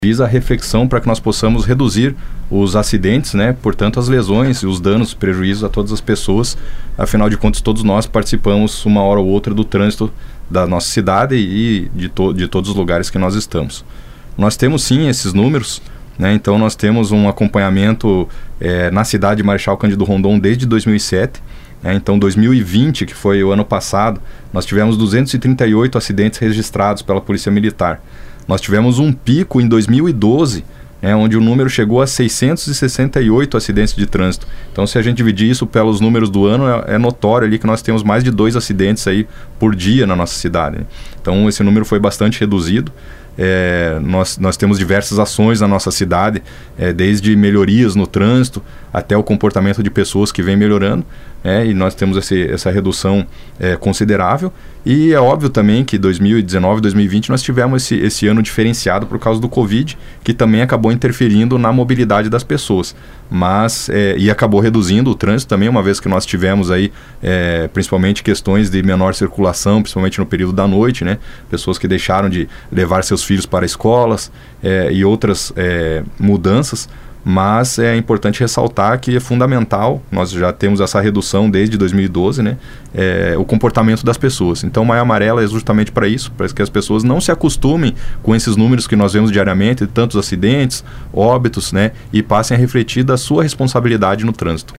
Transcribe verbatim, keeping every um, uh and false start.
visa a reflexão para que nós possamos reduzir os acidentes, né? Portanto, as lesões, os danos, prejuízos a todas as pessoas. Afinal de contas, todos nós participamos uma hora ou outra do trânsito da nossa cidade e de, to- de todos os lugares que nós estamos. Nós temos sim esses números, né? Então nós temos um acompanhamento é, na cidade de Marechal Cândido Rondon desde dois mil e sete. É, então, dois mil e vinte, que foi o ano passado, nós tivemos duzentos e trinta e oito acidentes registrados pela Polícia Militar. Nós tivemos um pico em dois mil e doze, né, onde o número chegou a seiscentos e sessenta e oito acidentes de trânsito. Então, se a gente dividir isso pelos números do ano, é, é notório ali que nós temos mais de dois acidentes aí por dia na nossa cidade, né? Então, esse número foi bastante reduzido. É, nós, nós temos diversas ações na nossa cidade, é, desde melhorias no trânsito até o comportamento de pessoas que vem melhorando, é, e nós temos esse, essa redução é, considerável. E é óbvio também que dois mil e dezenove, dois mil e vinte nós tivemos esse, esse ano diferenciado por causa do Covid, que também acabou interferindo na mobilidade das pessoas, mas é, e acabou reduzindo o trânsito também, uma vez que nós tivemos aí é, principalmente questões de menor circulação, principalmente no período da noite, né? Pessoas que deixaram de levar seus filhos para escolas é, e outras é, mudanças. Mas é importante ressaltar que é fundamental, nós já temos essa redução desde dois mil e doze, né? É, o comportamento das pessoas. Então, Maio Amarelo é justamente para isso, para que as pessoas não se acostumem com esses números que nós vemos diariamente, de tantos acidentes, óbitos, né? E passem a refletir da sua responsabilidade no trânsito.